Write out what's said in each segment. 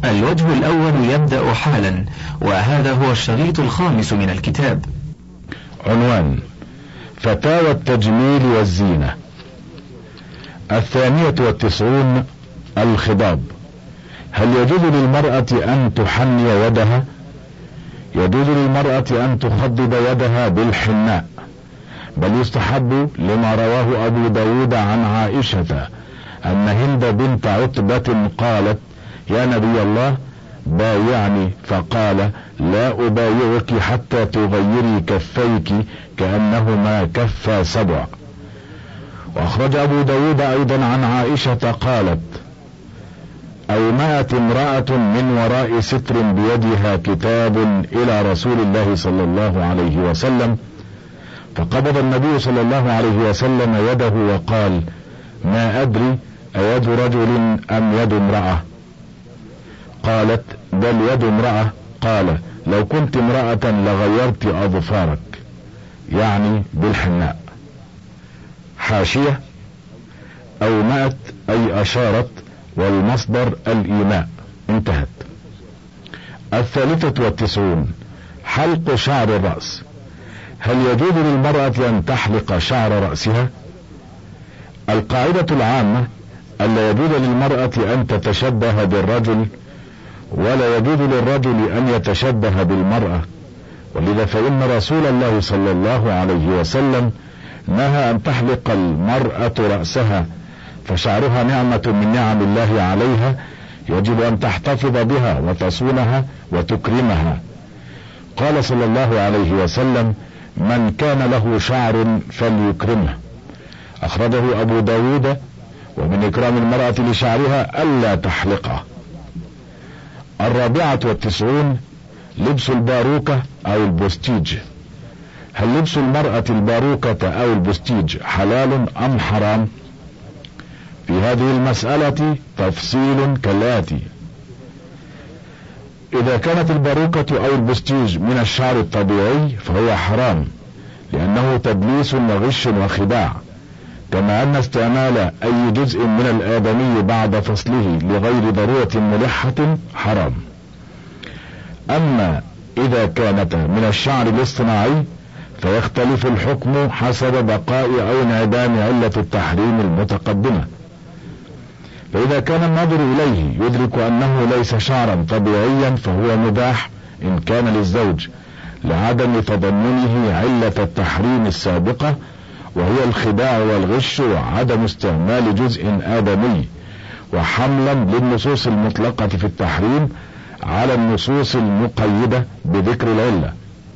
الوجه الأول يبدأ حالا، وهذا هو الشريط الخامس من الكتاب. عنوان: فتاوى التجميل والزينة. 92. الخضاب. هل يجوز للمرأة أن تحني يدها؟ يجوز للمرأة أن تخضب يدها بالحناء، بل يستحب لما رواه أبو داود عن عائشة أن هند بنت عتبة قالت: يا نبي الله بايعني، فقال: لا أبايعك حتى تغيري كفيك كأنهما كفا سبع. وأخرج أبو داود أيضا عن عائشة قالت: أومأت امرأة من وراء ستر بيدها كتاب إلى رسول الله صلى الله عليه وسلم، فقبض النبي صلى الله عليه وسلم يده وقال: ما أدري أيد رجل أم يد امرأة؟ قالت: بل يد امرأة. قال: لو كنت امرأة لغيرت أظفارك، يعني بالحناء. حاشية: أومأت أي أشارت، والمصدر الإيماء. انتهت. 93. حلق شعر الرأس. هل يجوز للمرأة أن تحلق شعر رأسها؟ القاعدة العامة ألا يجوز للمرأة أن تتشبه بالرجل، ولا يجوز للرجل أن يتشبه بالمرأة، ولذا فإن رسول الله صلى الله عليه وسلم نهى أن تحلق المرأة رأسها، فشعرها نعمة من نعم الله عليها، يجب أن تحتفظ بها وتصونها وتكرمها. قال صلى الله عليه وسلم: من كان له شعر فليكرمه. أخرجه أبو داود. ومن إكرام المرأة لشعرها ألا تحلقه. 94. لبس الباروكة أو البستيج. هل لبس المرأة الباروكة أو البستيج حلال أم حرام؟ في هذه المسألة تفصيل كالآتي: إذا كانت الباروكة أو البستيج من الشعر الطبيعي فهو حرام، لأنه تدليس وغش وخداع، كما أن استعمال أي جزء من الآدمي بعد فصله لغير ضرورة ملحة حرام. أما إذا كانت من الشعر الاصطناعي فيختلف الحكم حسب بقاء أو انعدام علة التحريم المتقدمة. فإذا كان الناظر إليه يدرك أنه ليس شعرا طبيعيا فهو مباح إن كان للزوج، لعدم تضمنه علة التحريم السابقة، وهي الخداع والغش وعدم استعمال جزء آدمي، وحملا للنصوص المطلقة في التحريم على النصوص المقيدة بذكر العلة.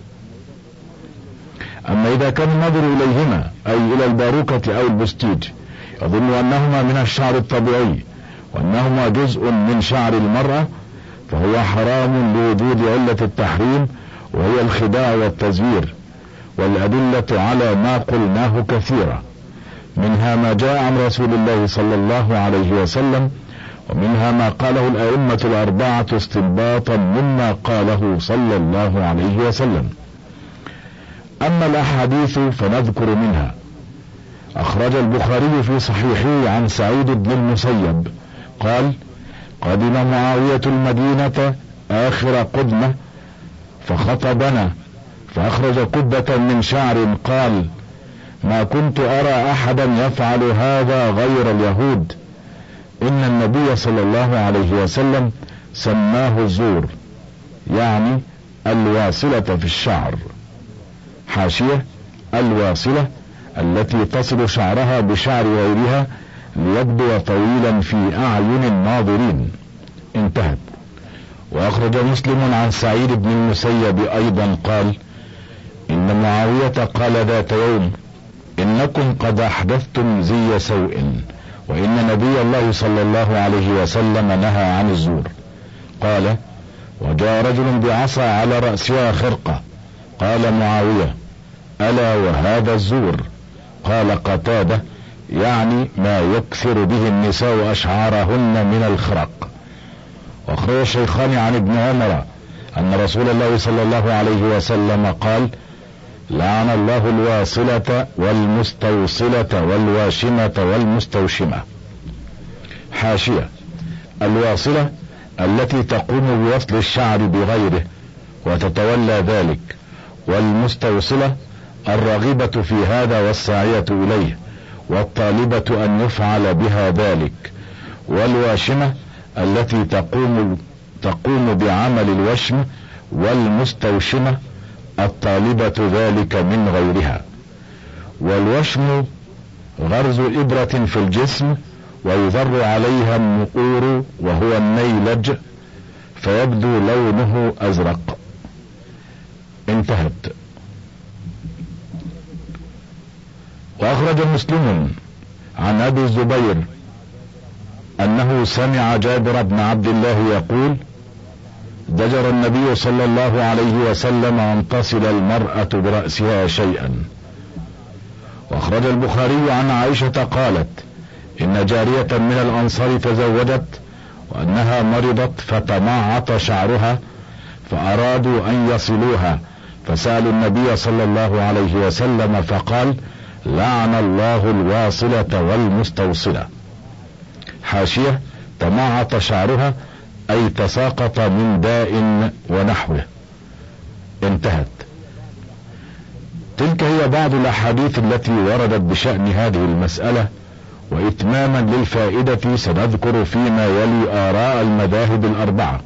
أما إذا كان النظر إليهما أي إلى الباروكة أو البستيج يظن أنهما من الشعر الطبيعي وأنهما جزء من شعر المرأة، فهو حرام لوجود علة التحريم، وهي الخداع والتزوير. والأدلة على ما قلناه كثيرة، منها ما جاء عن رسول الله صلى الله عليه وسلم، ومنها ما قاله الأئمة الأربعة استنباطا مما قاله صلى الله عليه وسلم. أما الأحاديث فنذكر منها. أخرج البخاري في صحيحه عن سعيد بن المسيب قال: قدم معاوية المدينة آخر قدمة فخطبنا، فأخرج كبة من شعر قال: ما كنت أرى أحدا يفعل هذا غير اليهود، إن النبي صلى الله عليه وسلم سماه الزور، يعني الواصلة في الشعر. حاشية: الواصلة التي تصل شعرها بشعر غيرها ليبدو طويلا في أعين الناظرين. انتهت. وأخرج مسلم عن سعيد بن المسيب أيضا قال: إن معاوية قال ذات يوم: إنكم قد أحدثتم زي سوء، وإن نبي الله صلى الله عليه وسلم نهى عن الزور. قال: وجاء رجل بعصا على رأسها خرقة، قال معاوية: ألا وهذا الزور؟ قال قتادة: يعني ما يكثر به النساء أشعارهن من الخرق. وأخرج الشيخان عن ابن عمر أن رسول الله صلى الله عليه وسلم قال: لعن الله الواصلة والمستوصلة والواشمة والمستوشمة. حاشية: الواصلة التي تقوم بوصل الشعر بغيره وتتولى ذلك، والمستوصلة الراغبة في هذا والساعية إليه والطالبة أن يفعل بها ذلك، والواشمة التي تقوم بعمل الوشم، والمستوشمة الطالبة ذلك من غيرها. والوشم غرز إبرة في الجسم ويذر عليها النقور وهو النيلج فيبدو لونه أزرق. انتهت. وأخرج مسلم عن أبي الزبير أنه سمع جابر بن عبد الله يقول: ضجر النبي صلى الله عليه وسلم أن تصل المرأة برأسها شيئا. واخرج البخاري عن عائشة قالت: إن جارية من الأنصار تزوجت وأنها مرضت فتمعط شعرها فأرادوا أن يصلوها، فسألوا النبي صلى الله عليه وسلم فقال: لعن الله الواصلة والمستوصلة. حاشية: تمعط شعرها أي تساقط من داء ونحوه. انتهت. تلك هي بعض الأحاديث التي وردت بشأن هذه المسألة، وإتماما للفائدة سنذكر فيما يلي آراء المذاهب الأربعة.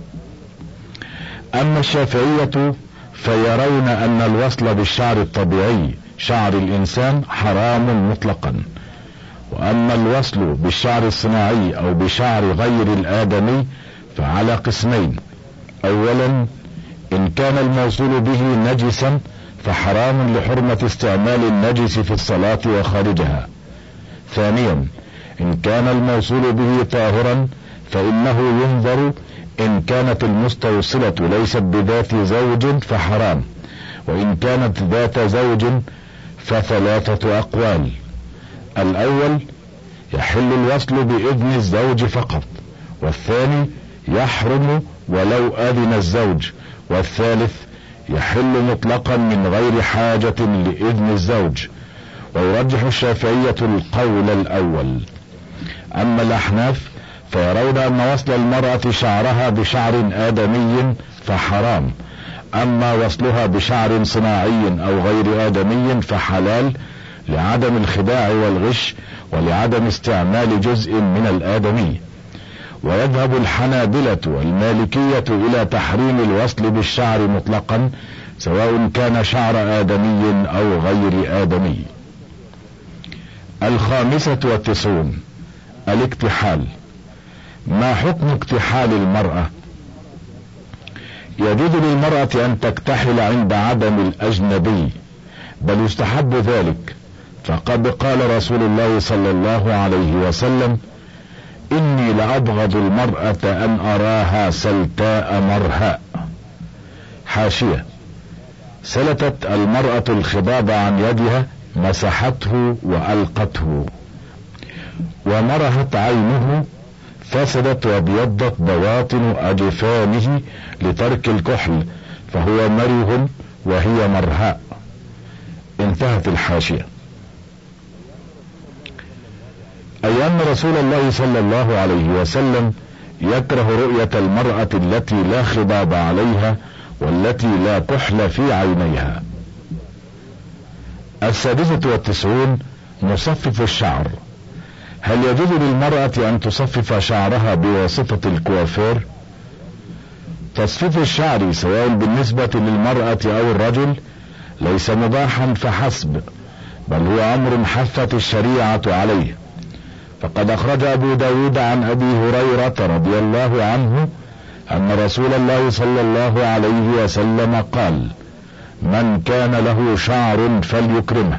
أما الشافعية فيرون أن الوصل بالشعر الطبيعي شعر الإنسان حرام مطلقا، وأما الوصل بالشعر الصناعي أو بشعر غير الآدمي فعلى قسمين: أولا، إن كان الموصول به نجسا فحرام لحرمة استعمال النجس في الصلاة وخارجها. ثانيا، إن كان الموصول به طاهرا فإنه ينظر إن كانت المستوصلة ليست بذات زوج فحرام، وإن كانت ذات زوج فثلاثة أقوال: الأول، يحل الوصل بإذن الزوج فقط، والثاني يحرم ولو أذن الزوج، والثالث يحل مطلقا من غير حاجة لإذن الزوج. ويرجح الشافعية القول الأول. أما الأحناف فيرون أن وصل المرأة شعرها بشعر آدمي فحرام، أما وصلها بشعر صناعي أو غير آدمي فحلال، لعدم الخداع والغش ولعدم استعمال جزء من الآدمي. ويذهب الحنابلة والمالكية إلى تحريم الوصل بالشعر مطلقا، سواء كان شعر آدمي أو غير آدمي. 95. الاكتحال. ما حكم اكتحال المرأة؟ يجوز للمرأة أن تكتحل عند عدم الأجنبي، بل يستحب ذلك، فقد قال رسول الله صلى الله عليه وسلم: إني لأبغض المرأة أن أراها سلتاء مرهاء. حاشية: سلتت المرأة الخضاب عن يدها، مسحته وألقته. ومرهت عينه، فسدت وابيضت بواطن أجفانه لترك الكحل، فهو مره وهي مرهاء. انتهت الحاشية. أي أن رسول الله صلى الله عليه وسلم يكره رؤية المرأة التي لا خضاب عليها والتي لا كحل في عينيها. 96. مصفف الشعر. هل يجوز للمرأة أن تصفف شعرها بواسطة الكوافير؟ تصفيف الشعر سواء بالنسبة للمرأة أو الرجل ليس مباحا فحسب، بل هو أمر حثت الشريعة عليه. فقد أخرج أبو داود عن أبي هريرة رضي الله عنه أن رسول الله صلى الله عليه وسلم قال: من كان له شعر فليكرمه.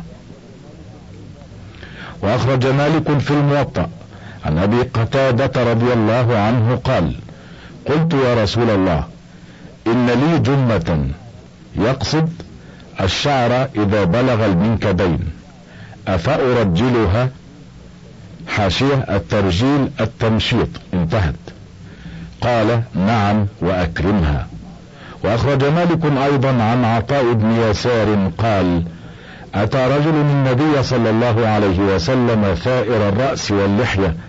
وأخرج مالك في الموطأ عن أبي قتادة رضي الله عنه قال: قلت يا رسول الله، إن لي جمة، يقصد الشعر إذا بلغ المنكبين، أفأرجلها؟ حاشية: الترجيل التمشيط. انتهت. قال: نعم، وأكرمها. وأخرج مالك أيضا عن عطاء بن يسار قال: أتى رجل النبي صلى الله عليه وسلم ثائر الرأس واللحية،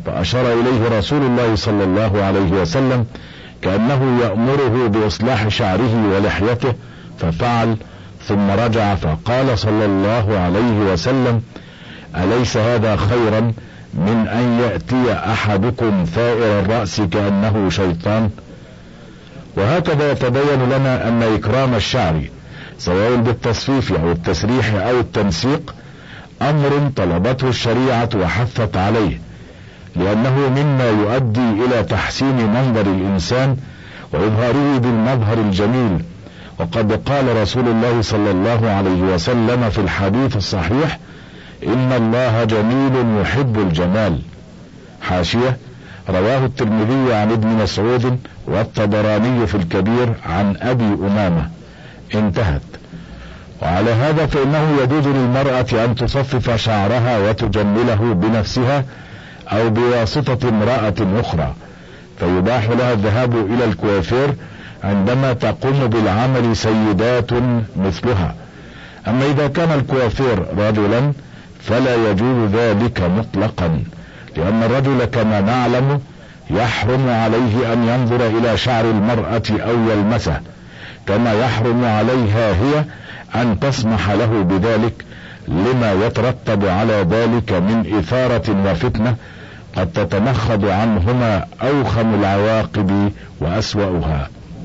فأشار إليه رسول الله صلى الله عليه وسلم كأنه يأمره بإصلاح شعره ولحيته، ففعل، ثم رجع فقال صلى الله عليه وسلم: أليس هذا خيرا من أن يأتي أحدكم ثائر الرأس كأنه شيطان؟ وهكذا يتبين لنا أن إكرام الشعر سواء بالتصفيف أو التسريح أو التنسيق أمر طلبته الشريعة وحثت عليه، لأنه مما يؤدي إلى تحسين منظر الإنسان وإظهاره بالمظهر الجميل. وقد قال رسول الله صلى الله عليه وسلم في الحديث الصحيح: إن الله جميل يحب الجمال. حاشية: رواه الترمذي عن ابن مسعود والطبراني في الكبير عن أبي أمامة. انتهت. وعلى هذا فإنه يجوز للمرأة أن تصفف شعرها وتجمله بنفسها أو بواسطة امرأة أخرى، فيباح لها الذهاب إلى الكوافير عندما تقوم بالعمل سيدات مثلها. أما إذا كان الكوافير رجلا فلا يجوز ذلك مطلقا، لأن الرجل كما نعلم يحرم عليه أن ينظر إلى شعر المرأة أو يلمسه، كما يحرم عليها هي أن تسمح له بذلك، لما يترتب على ذلك من إثارة وفتنة قد تتمخض عنهما أوخم العواقب وأسوأها.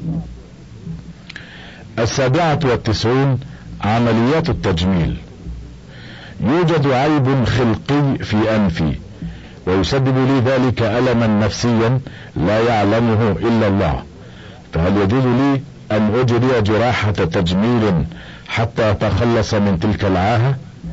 97. عمليات التجميل. يوجد عيب خلقي في أنفي ويسبب لي ذلك ألما نفسيا لا يعلمه إلا الله، فهل يجوز لي أن أجري جراحة تجميل حتى أتخلص من تلك العاهة؟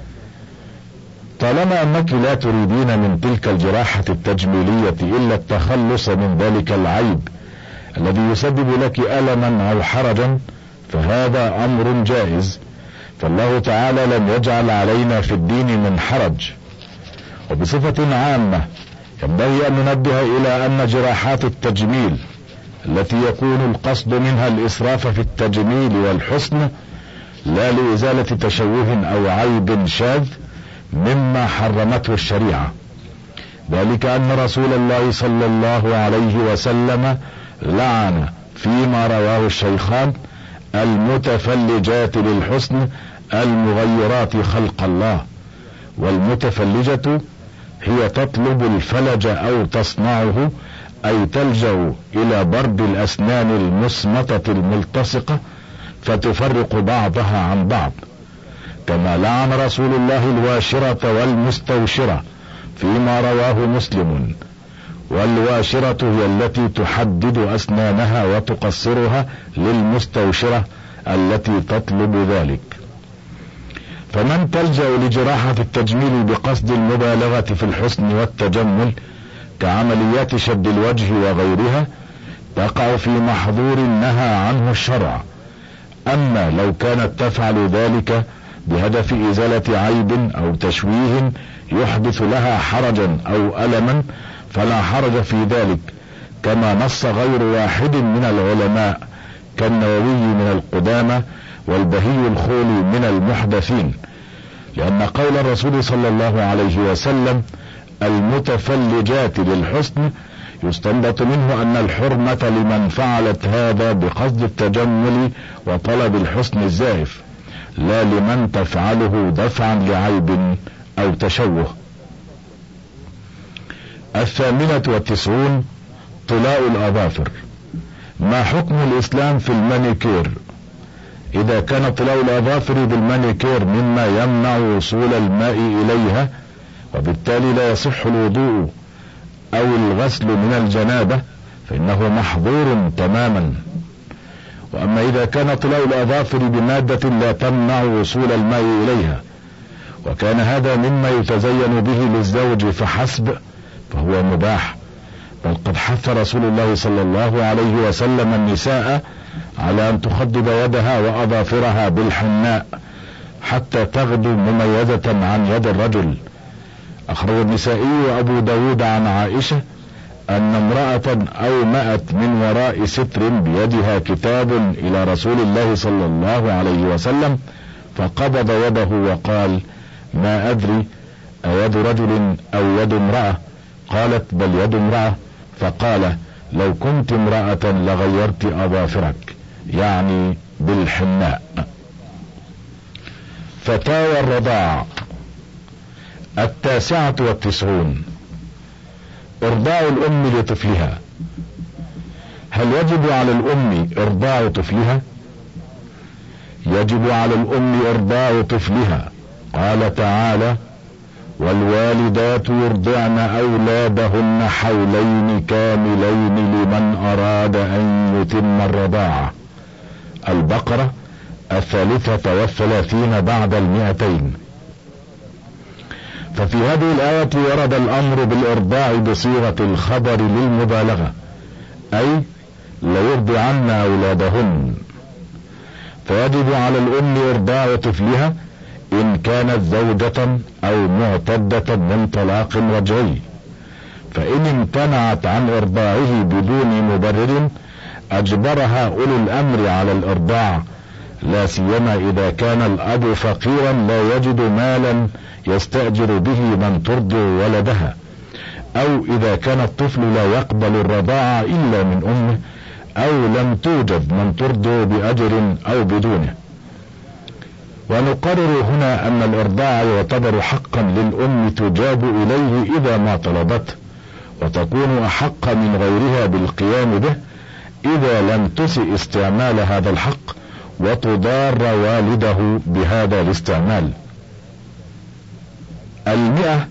طالما أنك لا تريدين من تلك الجراحة التجميلية إلا التخلص من ذلك العيب الذي يسبب لك ألما أو حرجا، فهذا أمر جائز، فالله تعالى لم يجعل علينا في الدين من حرج. وبصفة عامة ينبغي أن ننبه إلى أن جراحات التجميل التي يكون القصد منها الإسراف في التجميل والحسن لا لإزالة تشوه أو عيب شاذ مما حرمته الشريعة، ذلك أن رسول الله صلى الله عليه وسلم لعن فيما رواه الشيخان المتفلجات للحسن المغيرات خلق الله. والمتفلجة هي تطلب الفلج أو تصنعه، أي تلجأ إلى ضرب الأسنان المصمتة الملتصقة فتفرق بعضها عن بعض، كما لعن رسول الله الواشرة والمستوشرة فيما رواه مسلم. والواشرة هي التي تحدد أسنانها وتقصرها للمستوشرة التي تطلب ذلك. فمن تلجأ لجراحة التجميل بقصد المبالغة في الحسن والتجمل كعمليات شد الوجه وغيرها تقع في محظور نهى عنه الشرع. أما لو كانت تفعل ذلك بهدف إزالة عيب أو تشويه يحدث لها حرجا أو ألما فلا حرج في ذلك، كما نص غير واحد من العلماء كالنووي من القدامى والبهي الخولي من المحدثين، لأن قول الرسول صلى الله عليه وسلم المتفلجات للحسن يستنبط منه أن الحرمة لمن فعلت هذا بقصد التجمل وطلب الحسن الزائف، لا لمن تفعله دفعا لعيب أو تشوه. 98. طلاء الأظافر. ما حكم الإسلام في المانيكير؟ إذا كان طلاء الأظافر بالمانيكير مما يمنع وصول الماء إليها وبالتالي لا يصح الوضوء أو الغسل من الجنابة فإنه محظور تماما. وأما إذا كان طلاء الأظافر بمادة لا تمنع وصول الماء إليها وكان هذا مما يتزين به للزوج فحسب فهو مباح، بل قد حث رسول الله صلى الله عليه وسلم النساء على أن تخضب يدها وأظافرها بالحناء حتى تغدو مميزة عن يد الرجل. أخرج النسائي وأبو داود عن عائشة أن امرأة أومأت من وراء ستر بيدها كتاب إلى رسول الله صلى الله عليه وسلم فقبض يده وقال: ما أدري أيد رجل أو يد امرأة، قالت بل يد امرأة، فقال لو كنت امرأة لغيرت أظافرك، يعني بالحناء. فتاوى الرضاع 99. ارضاع الام لطفلها. هل يجب على الام ارضاع طفلها؟ يجب على الام ارضاع طفلها. قال تعالى: والوالدات يرضعن اولادهن حولين كاملين لمن اراد ان يتم الرضاعة. البقرة 33 بعد 200. ففي هذه الآية ورد الامر بالارضاع بصيغة الخبر للمبالغة، اي ليرضعن اولادهن. فيجب على الام ارضاع طفلها ان كانت زوجة او معتدة من طلاق رجعي، فان امتنعت عن ارضاعه بدون مبرر اجبرها اولو الامر على الارضاع، لا سيما اذا كان الاب فقيرا لا يجد مالا يستأجر به من ترضع ولدها، او اذا كان الطفل لا يقبل الرضاعة الا من امه، او لم توجد من ترضع باجر او بدونه. ونقرر هنا ان الارضاع يعتبر حقا للام تجاب اليه اذا ما طلبته، وتكون احق من غيرها بالقيام به اذا لم تسئ استعمال هذا الحق وتضار والده بهذا الاستعمال. 100.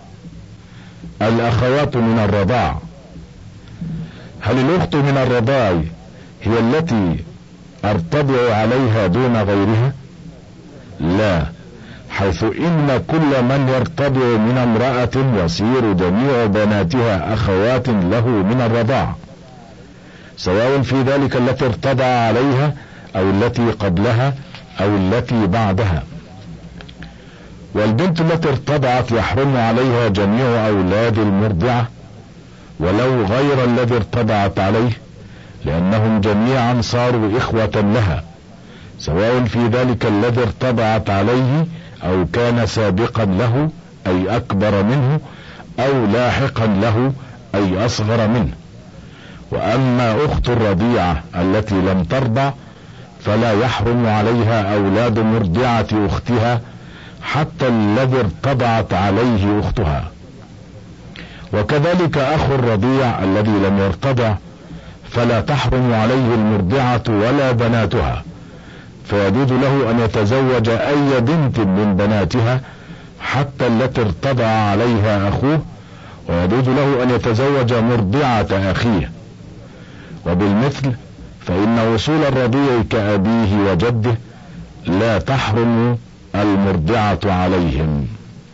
الاخوات من الرضاع. هل الاخت من الرضاع هي التي ارتضع عليها دون غيرها؟ لا، حيث ان كل من يرتضع من امرأة يصير جميع بناتها اخوات له من الرضاع، سواء في ذلك التي ارتضع عليها او التي قبلها او التي بعدها. والبنت التي ارتضعت يحرم عليها جميع اولاد المرضعة ولو غير الذي ارتضعت عليه، لانهم جميعا صاروا اخوة لها، سواء في ذلك الذي ارتضعت عليه او كان سابقا له اي اكبر منه، او لاحقا له اي اصغر منه. واما اخت الرضيعة التي لم ترضع فلا يحرم عليها اولاد مرضعة اختها حتى الذي ارتضعت عليه اختها. وكذلك اخو الرضيع الذي لم يرتضع فلا تحرم عليه المرضعة ولا بناتها، فيجوز له ان يتزوج اي بنت من بناتها حتى التي ارتضع عليها اخوه، ويجوز له ان يتزوج مرضعة اخيه. وبالمثل فان وصول الرضيع كابيه وجده لا تحرم المرضعة عليهم.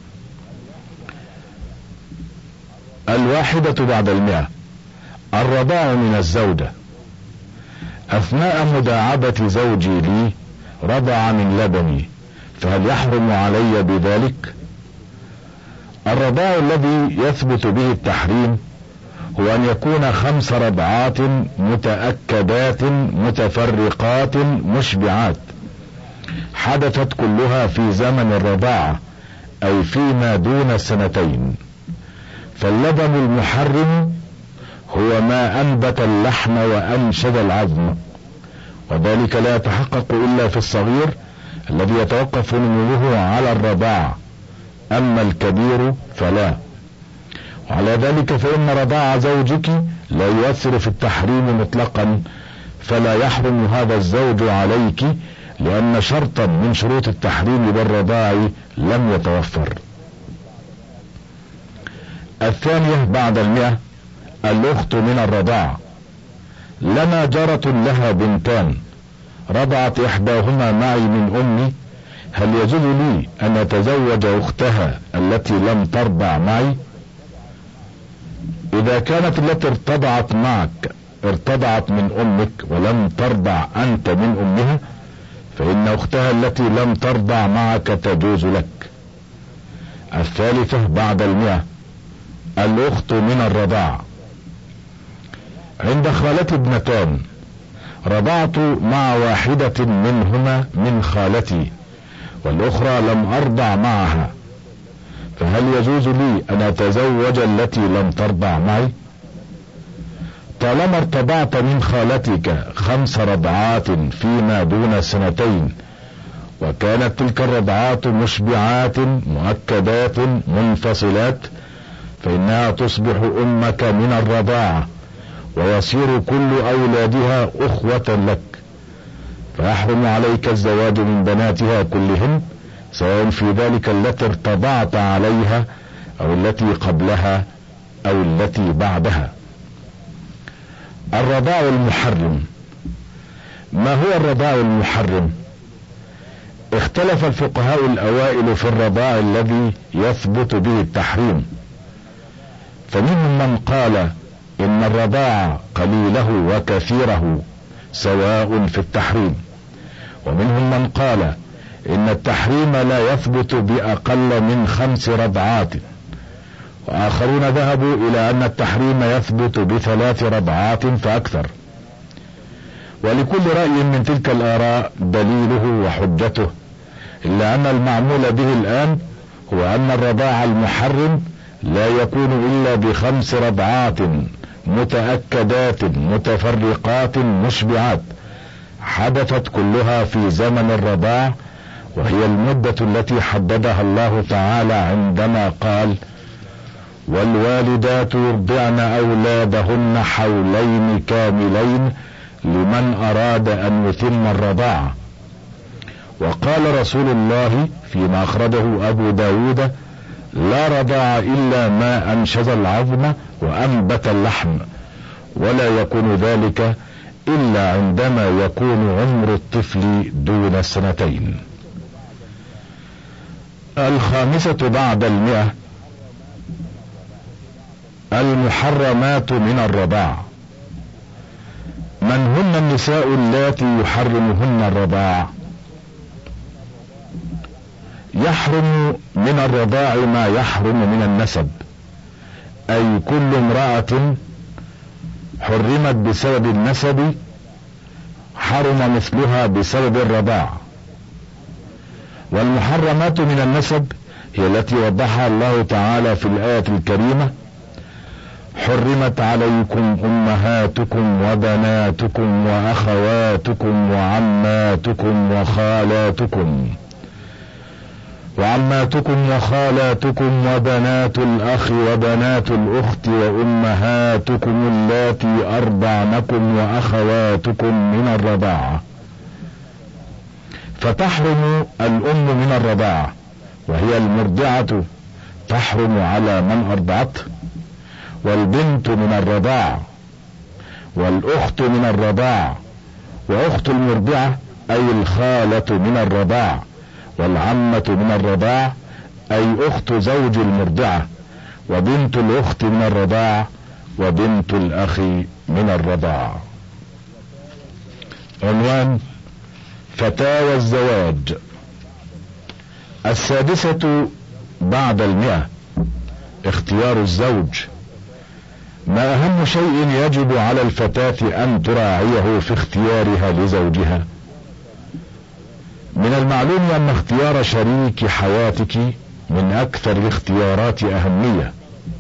1 بعد 100. الرضاع من الزوجة. اثناء مداعبة زوجي لي رضع من لبني، فهل يحرم علي بذلك؟ الرضاع الذي يثبت به التحريم هو ان يكون 5 رضعات متأكدات متفرقات مشبعات حدثت كلها في زمن الرضاعة اي فيما دون 2. فاللبن المحرم هو ما انبت اللحم وانشد العظم، وذلك لا يتحقق الا في الصغير الذي يتوقف نموه على الرضاعة، اما الكبير فلا. وعلى ذلك فان رضاع زوجك لا يؤثر في التحريم مطلقا، فلا يحرم هذا الزوج عليك، لان شرطا من شروط التحريم بالرضاع لم يتوفر. 2 بعد 100. الاخت من الرضاع. لنا جارة لها بنتان، رضعت احداهما معي من امي، هل يجوز لي ان اتزوج اختها التي لم ترضع معي؟ اذا كانت التي ارتضعت معك ارتضعت من امك ولم ترضع انت من امها، فان اختها التي لم ترضع معك تجوز لك. 3 بعد 100. الاخت من الرضاع. عند خالتي ابنتان، رضعت مع واحدة منهما من خالتي، والاخرى لم ارضع معها، فهل يجوز لي ان اتزوج التي لم ترضع معي؟ طالما ارتضعت من خالتك 5 رضعات فيما دون 2 وكانت تلك الرضعات مشبعات مؤكدات منفصلات، فإنها تصبح أمك من الرضاعة، ويصير كل أولادها أخوة لك، فيحرم عليك الزواج من بناتها كلهن، سواء في ذلك التي ارتضعت عليها أو التي قبلها أو التي بعدها. الرضاع المحرم. ما هو الرضاع المحرم؟ اختلف الفقهاء الأوائل في الرضاع الذي يثبت به التحريم، فمنهم من قال إن الرضاع قليله وكثيره سواء في التحريم، ومنهم من قال إن التحريم لا يثبت بأقل من 5 رضعات، وآخرون ذهبوا إلى أن التحريم يثبت ب3 رضعات فأكثر. ولكل رأي من تلك الآراء دليله وحجته، إلا أن المعمول به الآن هو أن الرضاع المحرم لا يكون إلا ب5 رضعات متأكدات متفرقات مشبعات حدثت كلها في زمن الرضاع، وهي المدة التي حددها الله تعالى عندما قال: والوالدات يرضعن أولادهن حولين كاملين لمن أراد أن يتم الرضاعة. وقال رسول الله فيما أخرجه أبو داود: لا رضاع إلا ما أنشز العظم وأنبت اللحم، ولا يكون ذلك إلا عندما يكون عمر الطفل دون 2. 5 بعد 100. المحرمات من الرضاع. من هن النساء اللاتي يحرمهن الرضاع؟ يحرم من الرضاع ما يحرم من النسب، أي كل امرأة حرمت بسبب النسب حرم مثلها بسبب الرضاع. والمحرمات من النسب هي التي وضحها الله تعالى في الآية الكريمة: حرمت عليكم أمهاتكم وبناتكم وأخواتكم وعماتكم وخالاتكم وبنات الأخ وبنات الأخت وأمهاتكم اللاتي أرضعنكم وأخواتكم من الرضاعة. فتحرم الأم من الرضاعة، وهي المرضعة تحرم على من أرضعته، والبنت من الرضاعة، والأخت من الرضاعة، وأخت المرضعة أي الخالة من الرضاعة، والعمة من الرضاعة أي أخت زوج المرضعة، وبنت الأخت من الرضاعة، وبنت الأخ من الرضاعة. عنوان: فتاوى الزواج. 6 بعد 100. اختيار الزوج. ما أهم شيء يجب على الفتاة أن تراعيه في اختيارها لزوجها؟ من المعلوم أن اختيار شريك حياتك من أكثر الاختيارات أهمية،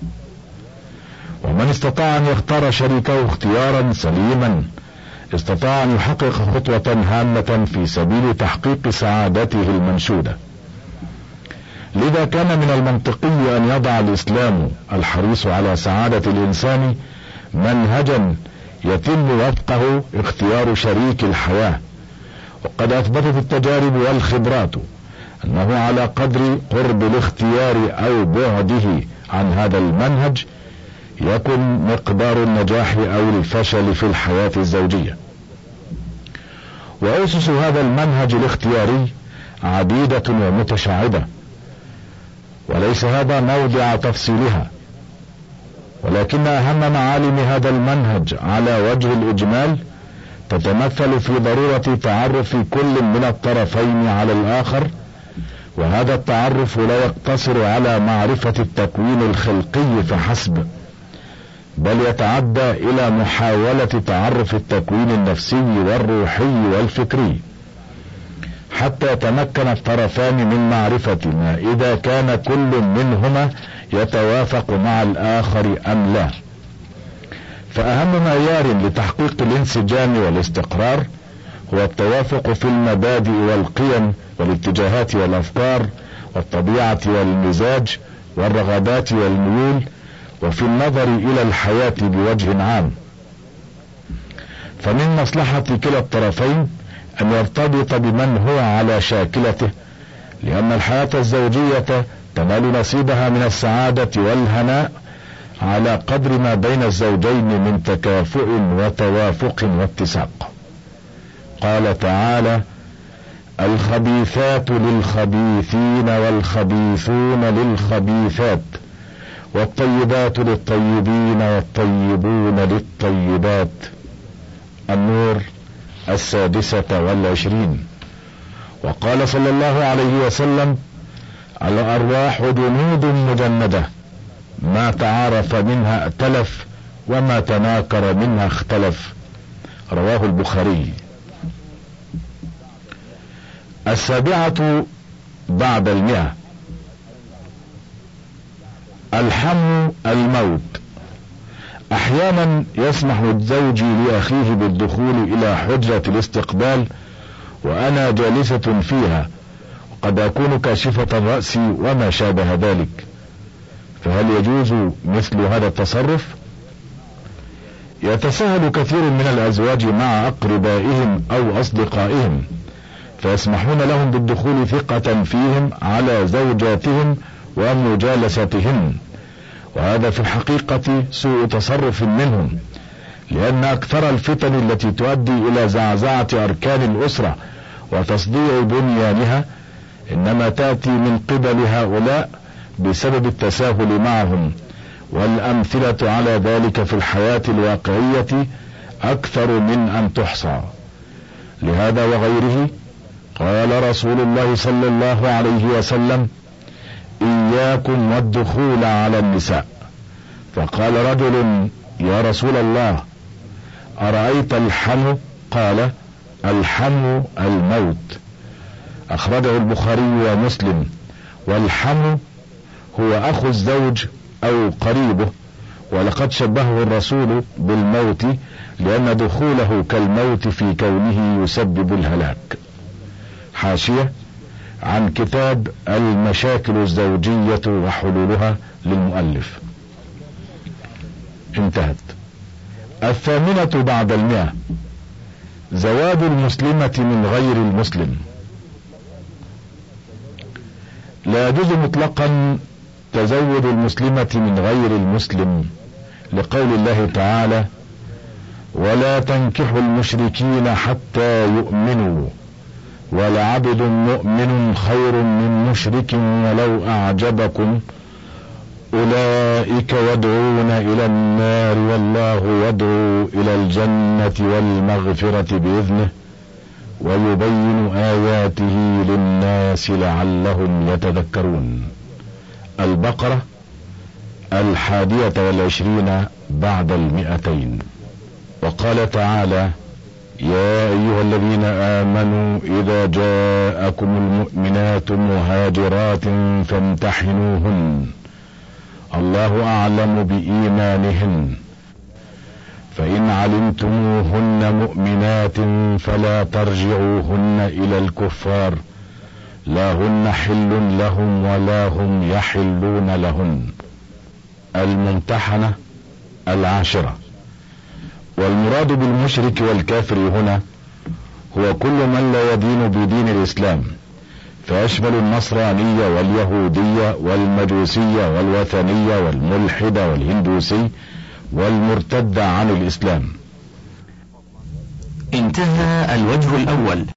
ومن استطاع أن يختار شريكه اختيارا سليما استطاع أن يحقق خطوة هامة في سبيل تحقيق سعادته المنشودة. لذا كان من المنطقي أن يضع الإسلام الحريص على سعادة الإنسان منهجا يتم وفقه اختيار شريك الحياة، وقد أثبتت التجارب والخبرات أنه على قدر قرب الاختيار أو بعده عن هذا المنهج يكن مقدار النجاح أو الفشل في الحياة الزوجية. وأسس هذا المنهج الاختياري عديدة ومتشعبة، وليس هذا موضع تفصيلها، ولكن أهم معالم هذا المنهج على وجه الإجمال تتمثل في ضرورة تعرف كل من الطرفين على الآخر، وهذا التعرف لا يقتصر على معرفة التكوين الخلقي فحسب، بل يتعدى إلى محاولة تعرف التكوين النفسي والروحي والفكري، حتى يتمكن الطرفان من معرفة ما إذا كان كل منهما يتوافق مع الآخر أم لا. فأهم معيار لتحقيق الانسجام والاستقرار هو التوافق في المبادئ والقيم والاتجاهات والأفكار والطبيعة والمزاج والرغبات والميول، وفي النظر إلى الحياة بوجه عام. فمن مصلحة كلا الطرفين أن يرتبط بمن هو على شاكلته، لأن الحياة الزوجية تنال نصيبها من السعادة والهناء على قدر ما بين الزوجين من تكافؤ وتوافق واتساق. قال تعالى: الخبيثات للخبيثين والخبيثون للخبيثات والطيبات للطيبين والطيبون للطيبات. النور 26. وقال صلى الله عليه وسلم: الأرواح جنود مجندة، ما تعارف منها ائتلف وما تناكر منها اختلف. رواه البخاري. 7 بعد 100. الحم الموت. احيانا يسمح الزوج لاخيه بالدخول الى حجرة الاستقبال وانا جالسة فيها، وقد اكون كاشفة الرأس وما شابه ذلك، فهل يجوز مثل هذا التصرف؟ يتساهل كثير من الازواج مع اقربائهم او اصدقائهم، فيسمحون لهم بالدخول ثقة فيهم على زوجاتهم ومجالستهن، وهذا في الحقيقة سوء تصرف منهم، لأن أكثر الفتن التي تؤدي إلى زعزعة أركان الأسرة وتصديع بنيانها إنما تأتي من قبل هؤلاء بسبب التساهل معهم، والأمثلة على ذلك في الحياة الواقعية أكثر من أن تحصى. لهذا وغيره قال رسول الله صلى الله عليه وسلم: إياكم والدخول على النساء. فقال رجل: يا رسول الله، أرأيت الحم؟ قال: الحم الموت. أخرجه البخاري ومسلم. والحم هو أخو الزوج أو قريبه، ولقد شبهه الرسول بالموت لأن دخوله كالموت في كونه يسبب الهلاك. حاشية عن كتاب المشاكل الزوجية وحلولها للمؤلف. انتهت. 8 بعد 100. زواج المسلمة من غير المسلم. لا يجوز مطلقا تزوج المسلمة من غير المسلم، لقول الله تعالى: ولا تنكحوا المشركين حتى يؤمنوا ولعبد مؤمن خير من مشرك ولو أعجبكم أولئك يدعون إلى النار والله يدعو إلى الجنة والمغفرة بإذنه ويبين آياته للناس لعلهم يتذكرون. البقرة 21 بعد 200. وقال تعالى: يا أيها الذين آمنوا إذا جاءكم المؤمنات مهاجرات فامتحنوهن، الله أعلم بإيمانهن، فإن علمتموهن مؤمنات فلا ترجعوهن إلى الكفار، لا هن حل لهم ولا هم يحلون لهن. الممتحنة 10. والمراد بالمشرك والكافر هنا هو كل من لا يدين بدين الإسلام، فيشمل النصرانية واليهودية والمجوسية والوثنية والملحد والهندوسي والمرتد عن الإسلام. انتهى الوجه الأول.